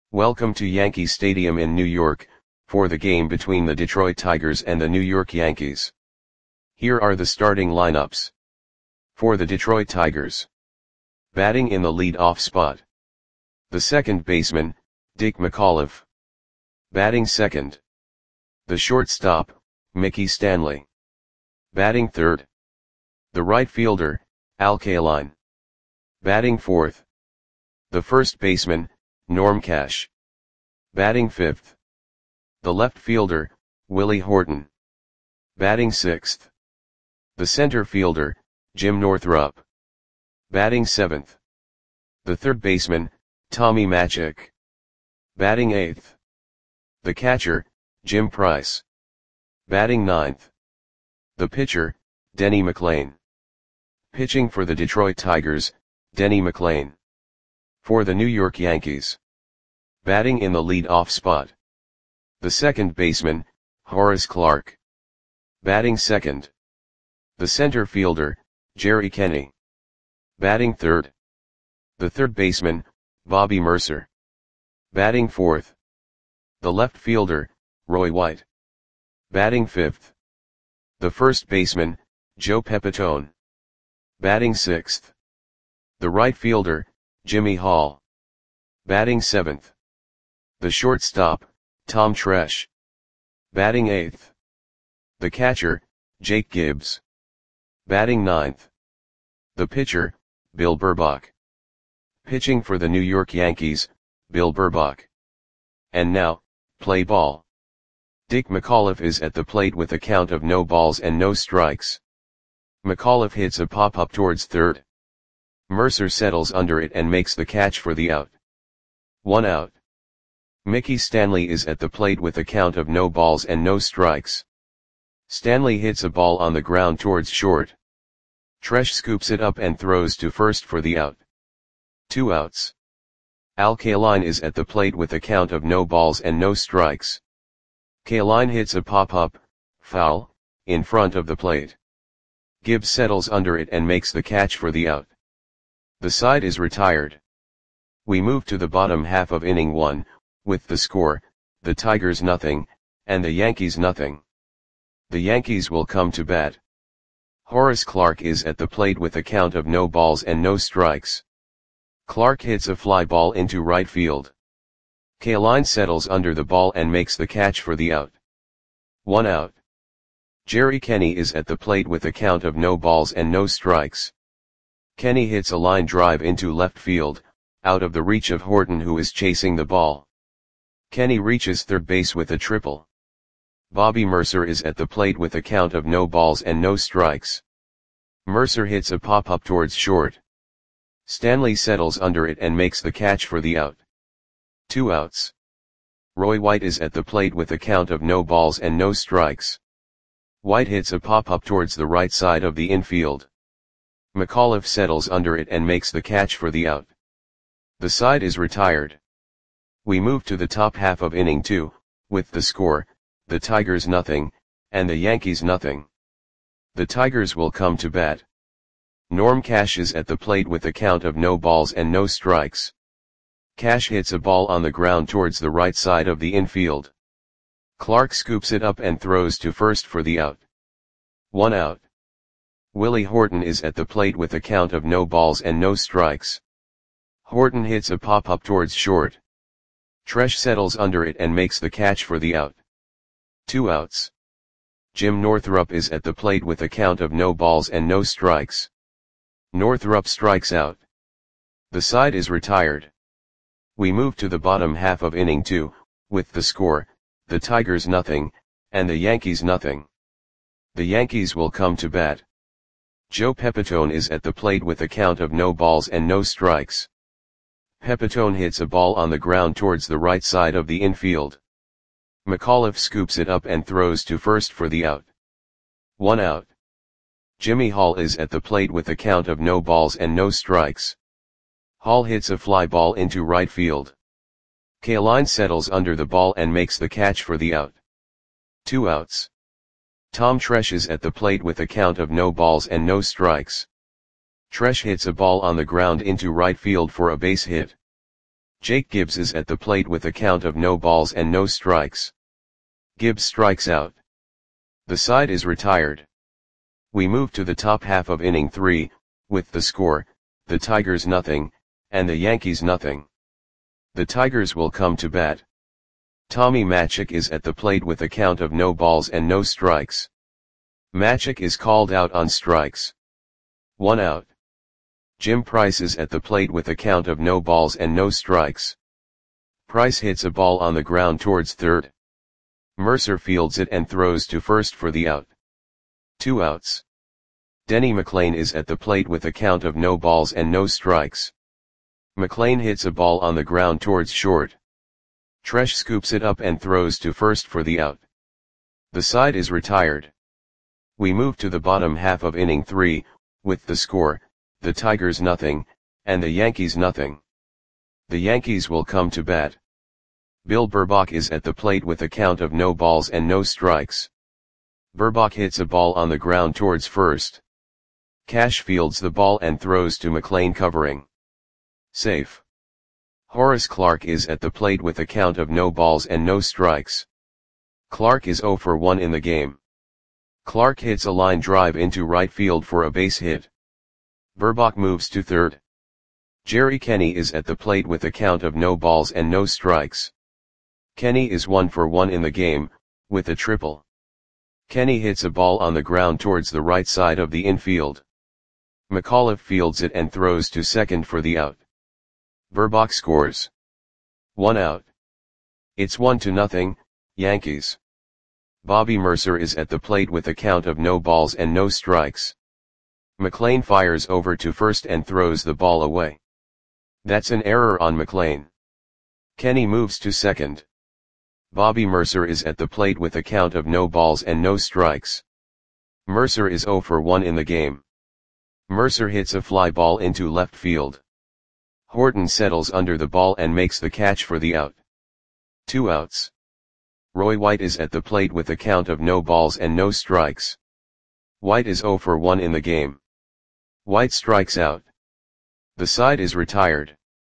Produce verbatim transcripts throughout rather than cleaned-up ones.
Welcome to Yankee Stadium in New York, for the game between the Detroit Tigers and the New York Yankees. Here are the starting lineups. For the Detroit Tigers. Batting in the lead-off spot. The second baseman, Dick McAuliffe. Batting second. The shortstop, Mickey Stanley. Batting third. The right fielder, Al Kaline. Batting fourth. The first baseman, Norm Cash. Batting fifth. The left fielder, Willie Horton. Batting sixth. The center fielder, Jim Northrup. Batting seventh. The third baseman, Tommy Matzek. Batting eighth. The catcher, Jim Price. Batting ninth. The pitcher, Denny McLain. Pitching for the Detroit Tigers, Denny McLain. For the New York Yankees. Batting in the lead-off spot. The second baseman, Horace Clarke. Batting second. The center fielder, Jerry Kenney. Batting third. The third baseman, Bobby Murcer. Batting fourth. The left fielder, Roy White. Batting fifth. The first baseman, Joe Pepitone. Batting sixth. The right fielder, Jimmy Hall. Batting seventh. The shortstop, Tom Tresh. Batting eighth. The catcher, Jake Gibbs. Batting ninth. The pitcher, Bill Burbach. Pitching for the New York Yankees, Bill Burbach. And now, play ball. Dick McAuliffe is at the plate with a count of no balls and no strikes. McAuliffe hits a pop-up towards third. Murcer settles under it and makes the catch for the out. One out. Mickey Stanley is at the plate with a count of no balls and no strikes. Stanley hits a ball on the ground towards short. Tresh scoops it up and throws to first for the out. Two outs. Al Kaline is at the plate with a count of no balls and no strikes. Kaline hits a pop-up, foul, in front of the plate. Gibbs settles under it and makes the catch for the out. The side is retired. We move to the bottom half of inning one, with the score, the Tigers nothing, and the Yankees nothing. The Yankees will come to bat. Horace Clarke is at the plate with a count of no balls and no strikes. Clarke hits a fly ball into right field. Kaline settles under the ball and makes the catch for the out. One out. Jerry Kenney is at the plate with a count of no balls and no strikes. Kenney hits a line drive into left field, out of the reach of Horton, who is chasing the ball. Kenney reaches third base with a triple. Bobby Murcer is at the plate with a count of no balls and no strikes. Murcer hits a pop-up towards short. Stanley settles under it and makes the catch for the out. Two outs. Roy White is at the plate with a count of no balls and no strikes. White hits a pop-up towards the right side of the infield. McAuliffe settles under it and makes the catch for the out. The side is retired. We move to the top half of inning two, with the score, the Tigers nothing, and the Yankees nothing. The Tigers will come to bat. Norm Cash is at the plate with a count of no balls and no strikes. Cash hits a ball on the ground towards the right side of the infield. Clarke scoops it up and throws to first for the out. One out. Willie Horton is at the plate with a count of no balls and no strikes. Horton hits a pop-up towards short. Tresh settles under it and makes the catch for the out. Two outs. Jim Northrup is at the plate with a count of no balls and no strikes. Northrup strikes out. The side is retired. We move to the bottom half of inning two, with the score, the Tigers nothing, and the Yankees nothing. The Yankees will come to bat. Joe Pepitone is at the plate with a count of no balls and no strikes. Pepitone hits a ball on the ground towards the right side of the infield. McAuliffe scoops it up and throws to first for the out. One out. Jimmy Hall is at the plate with a count of no balls and no strikes. Hall hits a fly ball into right field. Kaline settles under the ball and makes the catch for the out. Two outs. Tom Tresh is at the plate with a count of no balls and no strikes. Tresh hits a ball on the ground into right field for a base hit. Jake Gibbs is at the plate with a count of no balls and no strikes. Gibbs strikes out. The side is retired. We move to the top half of inning three, with the score, the Tigers nothing, and the Yankees nothing. The Tigers will come to bat. Tommy Matzek is at the plate with a count of no balls and no strikes. Matzek is called out on strikes. One out. Jim Price is at the plate with a count of no balls and no strikes. Price hits a ball on the ground towards third. Mercer fields it and throws to first for the out. Two outs. Denny McLain is at the plate with a count of no balls and no strikes. McLain hits a ball on the ground towards short. Tresh scoops it up and throws to first for the out. The side is retired. We move to the bottom half of inning three, with the score, the Tigers nothing, and the Yankees nothing. The Yankees will come to bat. Bill Burbach is at the plate with a count of no balls and no strikes. Burbach hits a ball on the ground towards first. Cash fields the ball and throws to McLain covering. Safe. Horace Clarke is at the plate with a count of no balls and no strikes. Clarke is oh for one in the game. Clarke hits a line drive into right field for a base hit. Burbach moves to third. Jerry Kenny is at the plate with a count of no balls and no strikes. Kenny is one for one in the game, with a triple. Kenny hits a ball on the ground towards the right side of the infield. McAuliffe fields it and throws to second for the out. Burbach scores. One out. It's one to nothing, Yankees. Bobby Mercer is at the plate with a count of no balls and no strikes. McLain fires over to first and throws the ball away. That's an error on McLain. Kenny moves to second. Bobby Mercer is at the plate with a count of no balls and no strikes. Mercer is oh for one in the game. Mercer hits a fly ball into left field. Horton settles under the ball and makes the catch for the out. Two outs. Roy White is at the plate with a count of no balls and no strikes. White is oh for one in the game. White strikes out. The side is retired.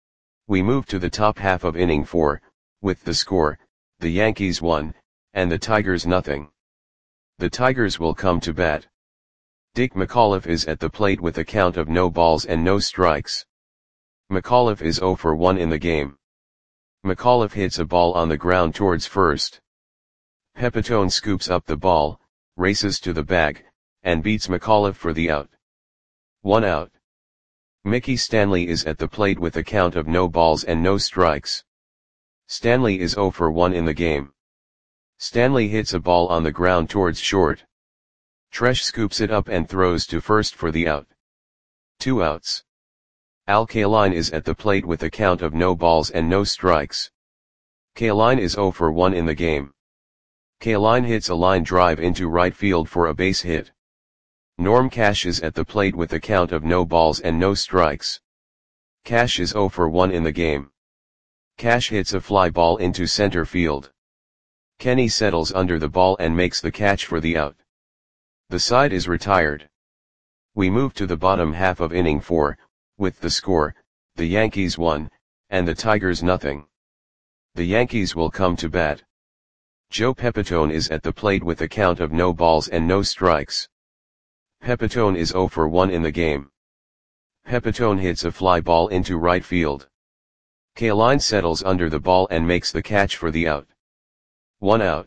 We move to the top half of inning four, with the score, the Yankees one, and the Tigers nothing. The Tigers will come to bat. Dick McAuliffe is at the plate with a count of no balls and no strikes. McAuliffe is oh for one in the game. McAuliffe hits a ball on the ground towards first. Pepitone scoops up the ball, races to the bag, and beats McAuliffe for the out. One out. Mickey Stanley is at the plate with a count of no balls and no strikes. Stanley is oh for one in the game. Stanley hits a ball on the ground towards short. Tresh scoops it up and throws to first for the out. Two outs. Al Kaline is at the plate with a count of no balls and no strikes. Kaline is oh for one in the game. Kaline hits a line drive into right field for a base hit. Norm Cash is at the plate with a count of no balls and no strikes. Cash is oh for one in the game. Cash hits a fly ball into center field. Kenny settles under the ball and makes the catch for the out. The side is retired. We move to the bottom half of inning four, with the score, the Yankees one, and the Tigers nothing. The Yankees will come to bat. Joe Pepitone is at the plate with a count of no balls and no strikes. Pepitone is oh for one in the game. Pepitone hits a fly ball into right field. Kaline settles under the ball and makes the catch for the out. One out.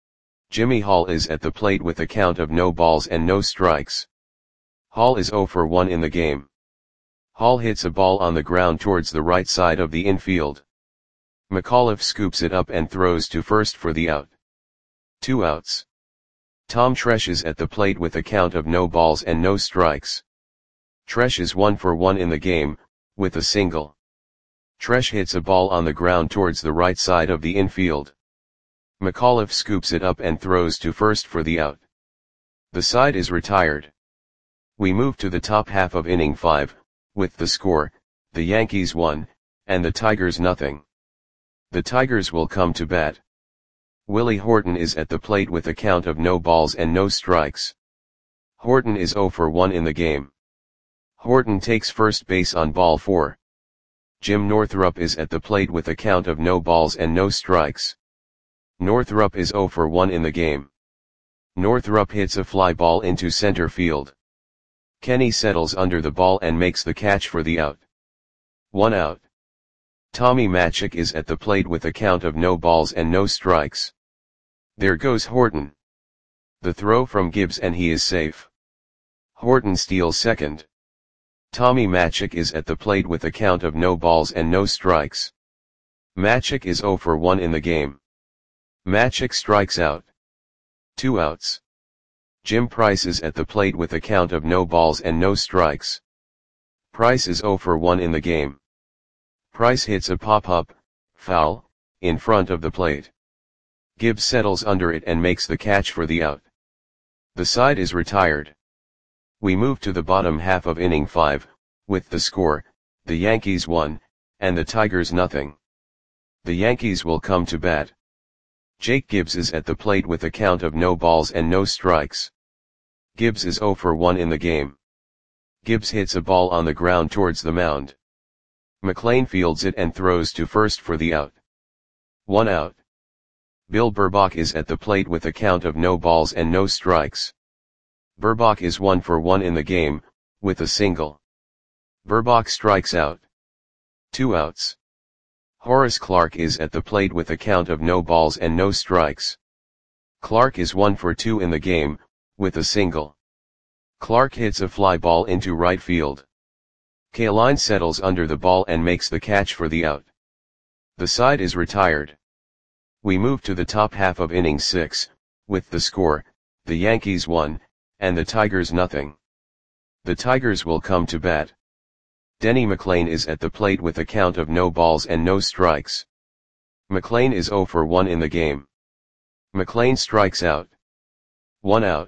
Jimmy Hall is at the plate with a count of no balls and no strikes. Hall is oh for one in the game. Hall hits a ball on the ground towards the right side of the infield. McAuliffe scoops it up and throws to first for the out. Two outs. Tom Tresh is at the plate with a count of no balls and no strikes. Tresh is one for one in the game, with a single. Tresh hits a ball on the ground towards the right side of the infield. McAuliffe scoops it up and throws to first for the out. The side is retired. We move to the top half of inning five, with the score, the Yankees one, and the Tigers nothing. The Tigers will come to bat. Willie Horton is at the plate with a count of no balls and no strikes. Horton is oh for one in the game. Horton takes first base on ball four. Jim Northrup is at the plate with a count of no balls and no strikes. Northrup is zero for one in the game. Northrup hits a fly ball into center field. Kenny settles under the ball and makes the catch for the out. One out. Tommy Matzek is at the plate with a count of no balls and no strikes. There goes Horton. The throw from Gibbs and he is safe. Horton steals second. Tommy Matzek is at the plate with a count of no balls and no strikes. Matzek is zero for one in the game. Matzek strikes out. Two outs. Jim Price is at the plate with a count of no balls and no strikes. Price is zero for one in the game. Price hits a pop-up, foul, in front of the plate. Gibbs settles under it and makes the catch for the out. The side is retired. We move to the bottom half of inning five, with the score, the Yankees one, and the Tigers nothing. The Yankees will come to bat. Jake Gibbs is at the plate with a count of no balls and no strikes. Gibbs is zero for one in the game. Gibbs hits a ball on the ground towards the mound. McLean fields it and throws to first for the out. One out. Bill Burbach is at the plate with a count of no balls and no strikes. Burbach is one for one in the game, with a single. Burbach strikes out. Two outs. Horace Clarke is at the plate with a count of no balls and no strikes. Clarke is one for two in the game, with a single. Clarke hits a fly ball into right field. Kaline settles under the ball and makes the catch for the out. The side is retired. We move to the top half of inning six, with the score, the Yankees one, and the Tigers nothing. The Tigers will come to bat. Denny McLain is at the plate with a count of no balls and no strikes. McLain is zero for one in the game. McLain strikes out. One out.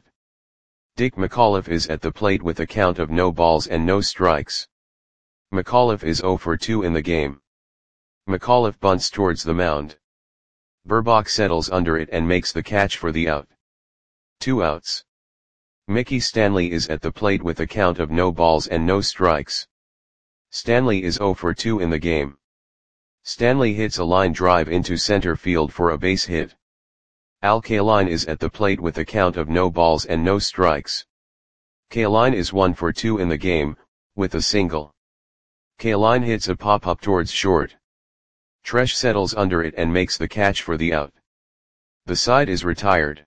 Dick McAuliffe is at the plate with a count of no balls and no strikes. McAuliffe is zero for two in the game. McAuliffe bunts towards the mound. Burbach settles under it and makes the catch for the out. Two outs. Mickey Stanley is at the plate with a count of no balls and no strikes. Stanley is zero for two in the game. Stanley hits a line drive into center field for a base hit. Al Kaline is at the plate with a count of no balls and no strikes. Kaline is one for two in the game, with a single. Kaline hits a pop-up towards short. Tresh settles under it and makes the catch for the out. The side is retired.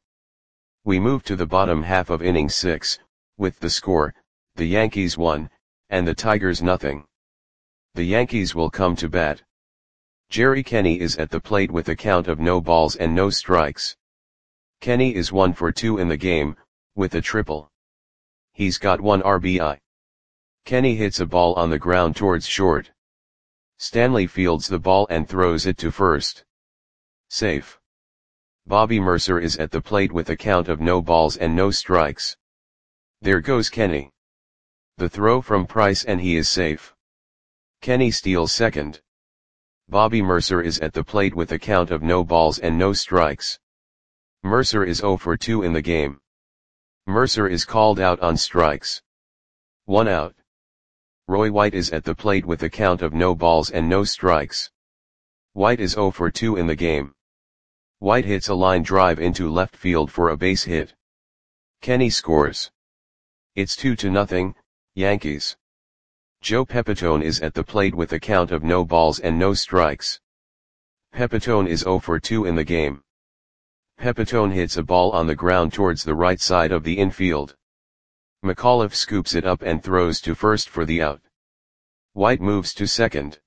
We move to the bottom half of inning six, with the score, the Yankees one, and the Tigers nothing. The Yankees will come to bat. Jerry Kenny is at the plate with a count of no balls and no strikes. Kenny is one for two in the game, with a triple. He's got one R B I. Kenny hits a ball on the ground towards short. Stanley fields the ball and throws it to first. Safe. Bobby Mercer is at the plate with a count of no balls and no strikes. There goes Kenny. The throw from Price and he is safe. Kenny steals second. Bobby Mercer is at the plate with a count of no balls and no strikes. Mercer is zero for two in the game. Mercer is called out on strikes. One out. Roy White is at the plate with a count of no balls and no strikes. White is zero for two in the game. White hits a line drive into left field for a base hit. Kenny scores. It's two to nothing, Yankees. Joe Pepitone is at the plate with a count of no balls and no strikes. Pepitone is zero for two in the game. Pepitone hits a ball on the ground towards the right side of the infield. McAuliffe scoops it up and throws to first for the out. White moves to second.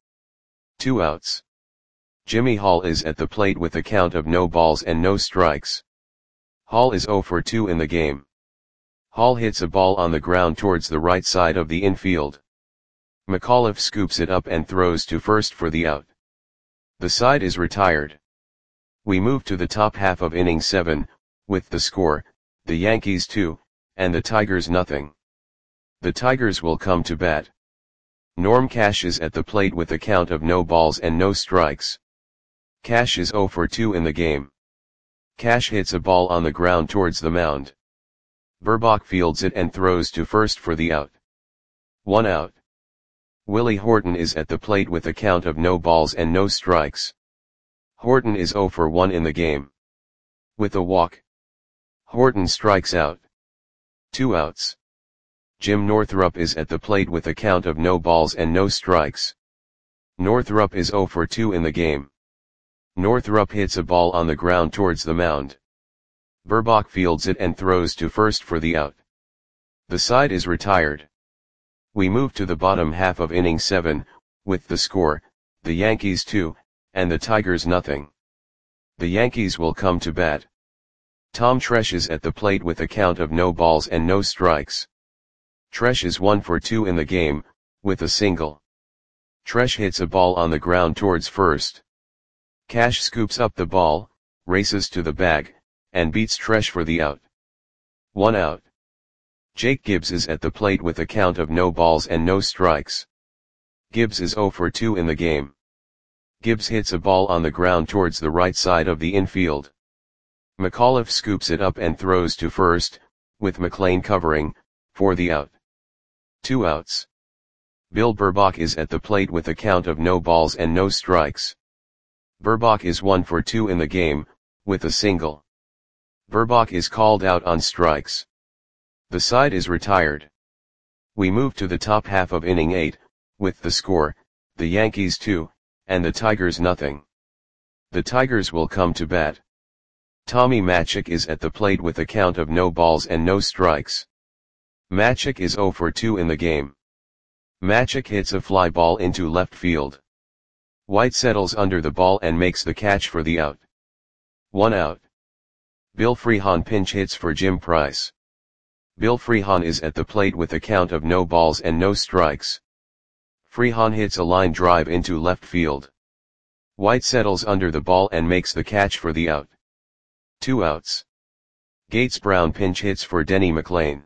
Two outs. Jimmy Hall is at the plate with a count of no balls and no strikes. Hall is zero for two in the game. Hall hits a ball on the ground towards the right side of the infield. McAuliffe scoops it up and throws to first for the out. The side is retired. We move to the top half of inning seven, with the score, the Yankees two, and the Tigers nothing. The Tigers will come to bat. Norm Cash is at the plate with a count of no balls and no strikes. Cash is zero for two in the game. Cash hits a ball on the ground towards the mound. Burbach fields it and throws to first for the out. One out. Willie Horton is at the plate with a count of no balls and no strikes. Horton is zero for one in the game. With a walk, Horton strikes out. Two outs. Jim Northrup is at the plate with a count of no balls and no strikes. Northrup is zero for two in the game. Northrup hits a ball on the ground towards the mound. Burbach fields it and throws to first for the out. The side is retired. We move to the bottom half of inning seven, with the score, the Yankees two, and the Tigers nothing. The Yankees will come to bat. Tom Tresh is at the plate with a count of no balls and no strikes. Tresh is one for two in the game, with a single. Tresh hits a ball on the ground towards first. Cash scoops up the ball, races to the bag, and beats Tresh for the out. One out. Jake Gibbs is at the plate with a count of no balls and no strikes. Gibbs is zero for two in the game. Gibbs hits a ball on the ground towards the right side of the infield. McAuliffe scoops it up and throws to first, with McLean covering, for the out. Two outs. Bill Burbach is at the plate with a count of no balls and no strikes. Burbach is one for two in the game, with a single. Burbach is called out on strikes. The side is retired. We move to the top half of inning eight, with the score, the Yankees two, and the Tigers nothing. The Tigers will come to bat. Tommy Matzek is at the plate with a count of no balls and no strikes. Matzek is zero for two in the game. Matzek hits a fly ball into left field. White settles under the ball and makes the catch for the out. One out. Bill Freehan pinch hits for Jim Price. Bill Freehan is at the plate with a count of no balls and no strikes. Freehan hits a line drive into left field. White settles under the ball and makes the catch for the out. Two outs. Gates Brown pinch hits for Denny McLain.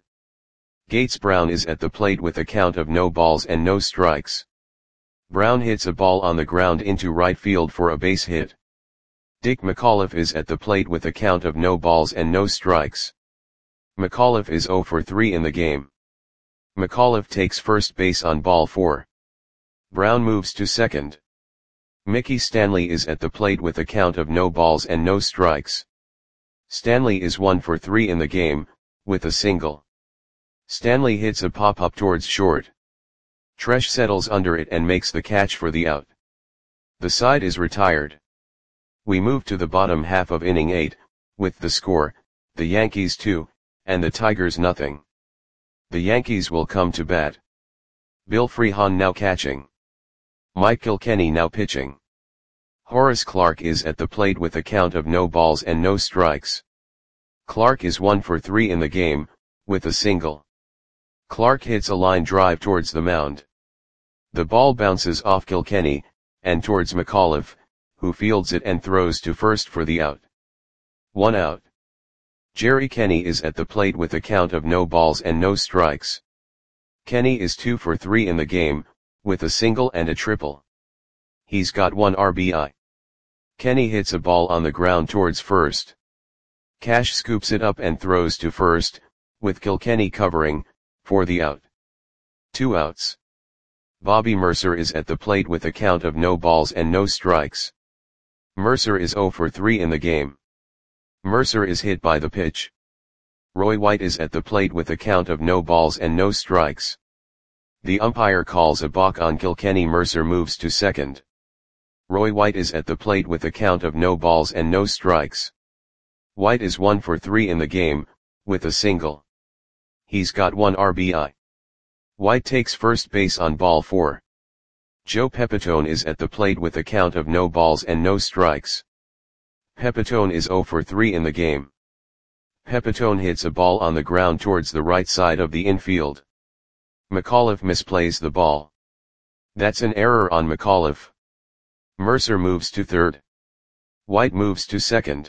Gates Brown is at the plate with a count of no balls and no strikes. Brown hits a ball on the ground into right field for a base hit. Dick McAuliffe is at the plate with a count of no balls and no strikes. McAuliffe is zero for three in the game. McAuliffe takes first base on ball four. Brown moves to second. Mickey Stanley is at the plate with a count of no balls and no strikes. Stanley is one for three in the game, with a single. Stanley hits a pop-up towards short. Tresh settles under it and makes the catch for the out. The side is retired. We move to the bottom half of inning eight, with the score, the Yankees two, and the Tigers nothing. The Yankees will come to bat. Bill Freehan now catching. Mike Kilkenny now pitching. Horace Clarke is at the plate with a count of no balls and no strikes. Clarke is one for three in the game, with a single. Clarke hits a line drive towards the mound. The ball bounces off Kilkenny, and towards McAuliffe, who fields it and throws to first for the out. One out. Jerry Kenny is at the plate with a count of no balls and no strikes. Kenny is two for three in the game, with a single and a triple. He's got one R B I. Kenny hits a ball on the ground towards first. Cash scoops it up and throws to first, with Kilkenny covering, for the out. Two outs. Bobby Mercer is at the plate with a count of no balls and no strikes. Mercer is zero for three in the game. Mercer is hit by the pitch. Roy White is at the plate with a count of no balls and no strikes. The umpire calls a balk on Kilkenny. Mercer moves to second. Roy White is at the plate with a count of no balls and no strikes. White is one for three in the game, with a single. He's got one R B I. White takes first base on ball four. Joe Pepitone is at the plate with a count of no balls and no strikes. Pepitone is zero for three in the game. Pepitone hits a ball on the ground towards the right side of the infield. McAuliffe misplays the ball. That's an error on McAuliffe. Mercer moves to third. White moves to second.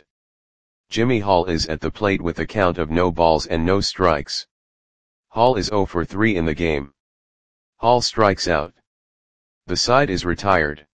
Jimmy Hall is at the plate with a count of no balls and no strikes. Hall is zero for three in the game. Hall strikes out. The side is retired.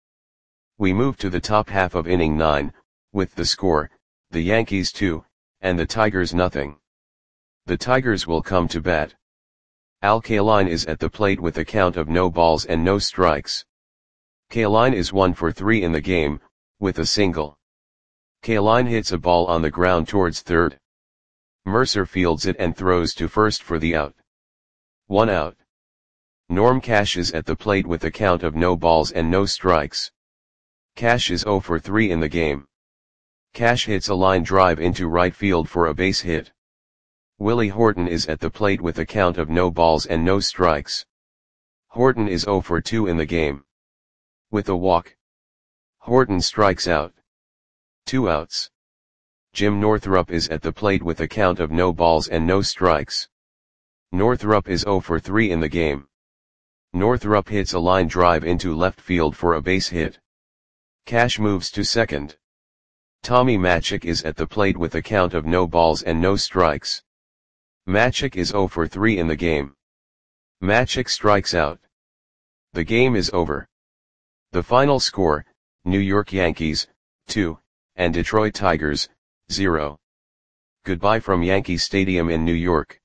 We move to the top half of inning nine, with the score, the Yankees two, and the Tigers nothing. The Tigers will come to bat. Al Kaline is at the plate with a count of no balls and no strikes. Kaline is one for three in the game, with a single. Kaline hits a ball on the ground towards third. Mercer fields it and throws to first for the out. One out. Norm Cash is at the plate with a count of no balls and no strikes. Cash is zero for three in the game. Cash hits a line drive into right field for a base hit. Willie Horton is at the plate with a count of no balls and no strikes. Horton is zero for two in the game. With a walk, Horton strikes out. Two outs. Jim Northrup is at the plate with a count of no balls and no strikes. Northrup is zero for three in the game. Northrup hits a line drive into left field for a base hit. Cash moves to second. Tommy Matzek is at the plate with a count of no balls and no strikes. Matzek is zero for three in the game. Matzek strikes out. The game is over. The final score, New York Yankees, two, and Detroit Tigers, zero. Goodbye from Yankee Stadium in New York.